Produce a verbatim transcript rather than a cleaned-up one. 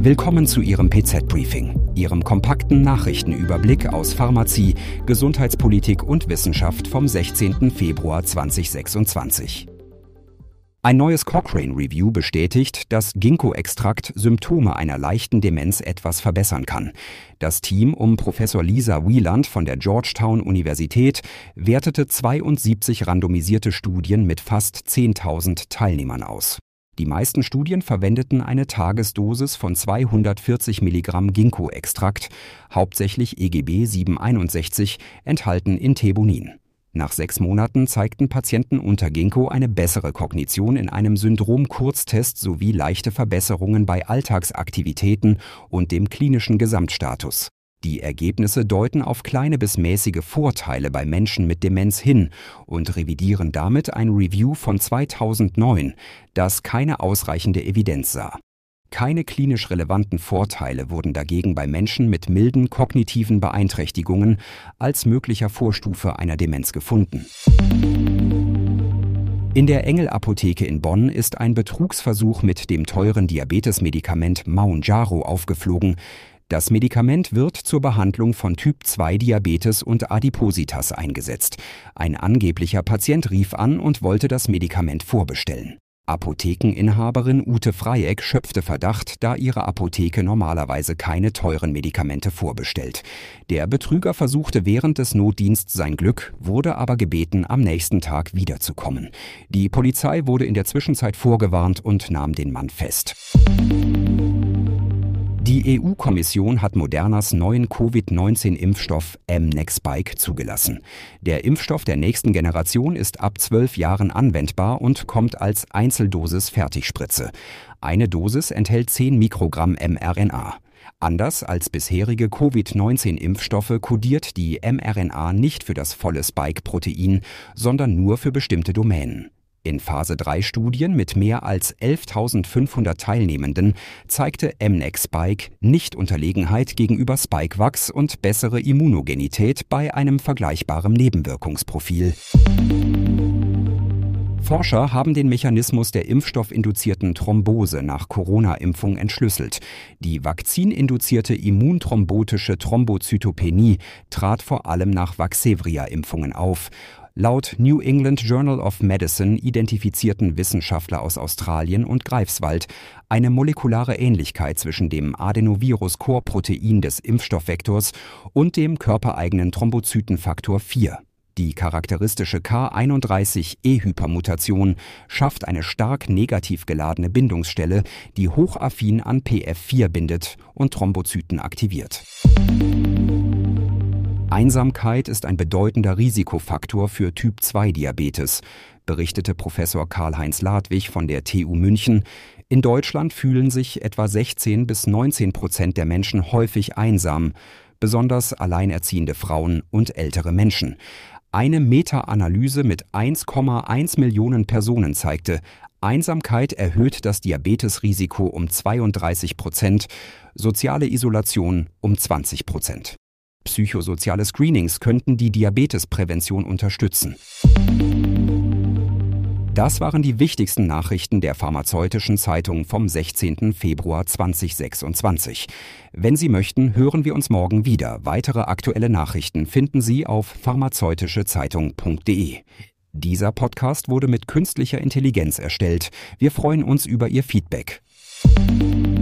Willkommen zu Ihrem P Z-Briefing, Ihrem kompakten Nachrichtenüberblick aus Pharmazie, Gesundheitspolitik und Wissenschaft vom sechzehnten Februar zweitausendsechsundzwanzig. Ein neues Cochrane-Review bestätigt, dass Ginkgo-Extrakt Symptome einer leichten Demenz etwas verbessern kann. Das Team um Professor Lisa Wieland von der Georgetown-Universität wertete zweiundsiebzig randomisierte Studien mit fast zehntausend Teilnehmern aus. Die meisten Studien verwendeten eine Tagesdosis von zweihundertvierzig Milligramm Ginkgo-Extrakt, hauptsächlich E G B siebenhunderteinundsechzig, enthalten in Thebonin. Nach sechs Monaten zeigten Patienten unter Ginkgo eine bessere Kognition in einem Syndrom-Kurztest sowie leichte Verbesserungen bei Alltagsaktivitäten und dem klinischen Gesamtstatus. Die Ergebnisse deuten auf kleine bis mäßige Vorteile bei Menschen mit Demenz hin und revidieren damit ein Review von zweitausendneun, das keine ausreichende Evidenz sah. Keine klinisch relevanten Vorteile wurden dagegen bei Menschen mit milden kognitiven Beeinträchtigungen als möglicher Vorstufe einer Demenz gefunden. In der Engel-Apotheke in Bonn ist ein Betrugsversuch mit dem teuren Diabetesmedikament Mounjaro aufgeflogen. Das Medikament wird zur Behandlung von Typ zwei Diabetes und Adipositas eingesetzt. Ein angeblicher Patient rief an und wollte das Medikament vorbestellen. Apothekeninhaberin Ute Freieck schöpfte Verdacht, da ihre Apotheke normalerweise keine teuren Medikamente vorbestellt. Der Betrüger versuchte während des Notdienstes sein Glück, wurde aber gebeten, am nächsten Tag wiederzukommen. Die Polizei wurde in der Zwischenzeit vorgewarnt und nahm den Mann fest. Die E U-Kommission hat Modernas neuen Covid neunzehn Impfstoff mNEXSpike zugelassen. Der Impfstoff der nächsten Generation ist ab zwölf Jahren anwendbar und kommt als Einzeldosis Fertigspritze. Eine Dosis enthält zehn Mikrogramm mRNA. Anders als bisherige Covid neunzehn Impfstoffe kodiert die mRNA nicht für das volle Spike-Protein, sondern nur für bestimmte Domänen. In Phase drei Studien mit mehr als elftausendfünfhundert Teilnehmenden zeigte mNEXSpike Nicht-Unterlegenheit gegenüber Spikevax und bessere Immunogenität bei einem vergleichbaren Nebenwirkungsprofil. Forscher haben den Mechanismus der impfstoffinduzierten Thrombose nach Corona-Impfung entschlüsselt. Die vakzininduzierte immunthrombotische Thrombozytopenie trat vor allem nach Vaxzevria-Impfungen auf. Laut New England Journal of Medicine identifizierten Wissenschaftler aus Australien und Greifswald eine molekulare Ähnlichkeit zwischen dem Adenovirus-Core-Protein des Impfstoffvektors und dem körpereigenen Thrombozytenfaktor vier. Die charakteristische K einunddreißig E-Hypermutation schafft eine stark negativ geladene Bindungsstelle, die hochaffin an P F vier bindet und Thrombozyten aktiviert. Einsamkeit ist ein bedeutender Risikofaktor für Typ zwei Diabetes, berichtete Professor Karl-Heinz Ladwig von der T U München. In Deutschland fühlen sich etwa sechzehn bis neunzehn Prozent der Menschen häufig einsam, besonders alleinerziehende Frauen und ältere Menschen. Eine Meta-Analyse mit eins Komma eins Millionen Personen zeigte, Einsamkeit erhöht das Diabetesrisiko um zweiunddreißig Prozent, soziale Isolation um zwanzig Prozent. Psychosoziale Screenings könnten die Diabetesprävention unterstützen. Das waren die wichtigsten Nachrichten der Pharmazeutischen Zeitung vom sechzehnten Februar zweitausendsechsundzwanzig. Wenn Sie möchten, hören wir uns morgen wieder. Weitere aktuelle Nachrichten finden Sie auf pharmazeutische-zeitung punkt de. Dieser Podcast wurde mit künstlicher Intelligenz erstellt. Wir freuen uns über Ihr Feedback.